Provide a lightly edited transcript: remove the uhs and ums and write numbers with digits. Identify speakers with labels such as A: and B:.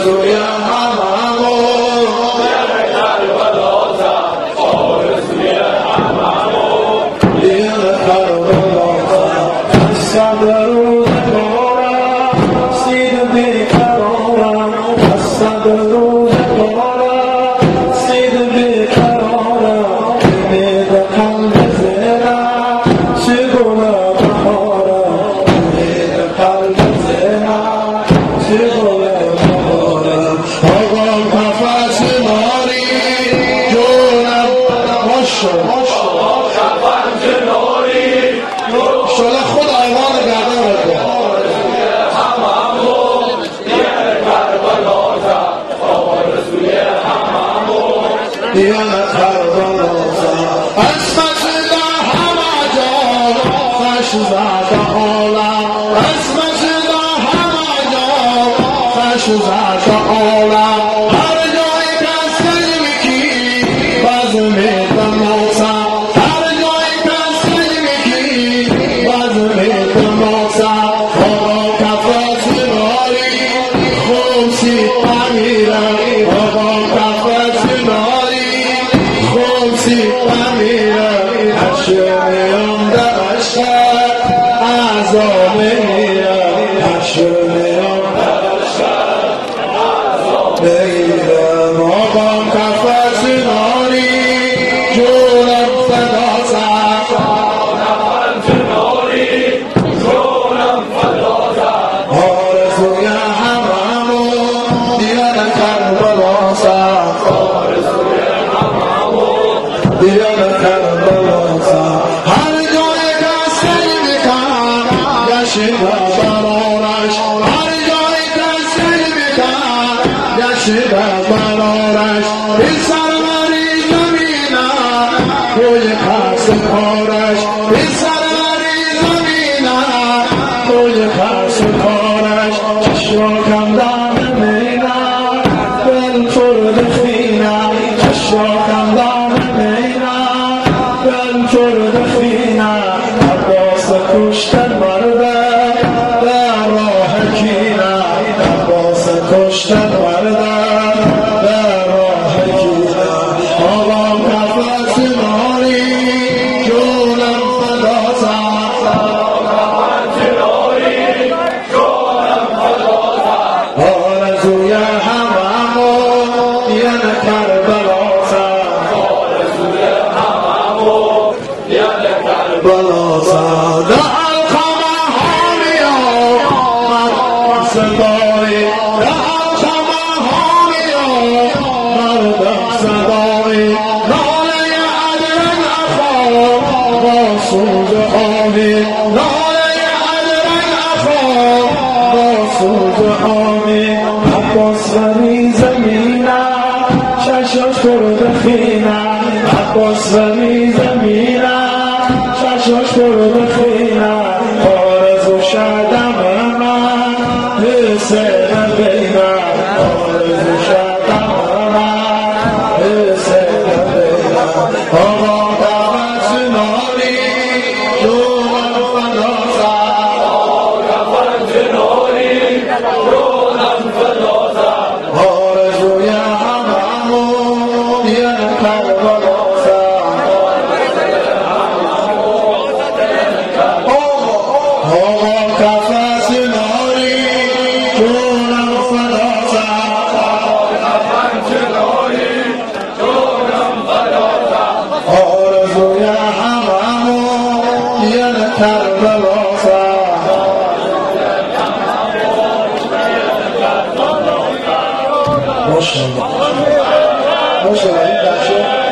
A: آرزوی هممون آرزوی هممون دیل کربلا صد روزگارم سید بیقرارم صد روزگارم سید بیقرارم امید قلب زنم چگونه بهارم امید قلب زنم چگونه بهارم آقام قفس ناری جونم ماشو شله خود ایوان گردن بکن دیانت کربلازا اسمت دا همه جا فش زد عالم اسمت دا همه جا فش زد عالم هر جایی که سلمی کی بزم تماسا هر جایی که سلمی کی بزم تماسا آقا کفت ناری خوبسی امیرم آقا کفت ناری خوبسی امیرم اشمیام در عشق عذاب میرم اشمیام در عشق عذاب میرم آقا کفت ناری جونم فدا زد آرزوی هممون دیار کربلا زد دیار کربلا زد هر جای که سلمی کن گشت برارش هر جای که سلمی کن گشت برارش این سروری زمینم روی خست کارش این سروری زمینم روی خست کارش چشماکم دام مینم دل فرد خینم چشماکم دام مینم دل فرد خینم عباس کشتن مرده در راه کینم عباس کشتن مرده در راه کینم آقام کفت ناری جونم فدا زد آرزوی هممون دیل کربلا زد کربلا زد القمه ها میامد صدای القمه ها میامد صدای ناله ادرن اخا با سوز آبی ناله ادرن اخا با سوز آبی عباس ولی زمینم چشاش کرد خینم عباس ولی زمینم چشاش کرد خینم آرزو شدم من حسین بینم آرزو شدم من حسین بینم آقا کفت ناری جونم فدا زد آرزوی هممون یه کربلا زد آقا کفت ناری جونم فدا زد آرزوی هممون یه کربلا زد ماشاءالله ماشاءالله این بچه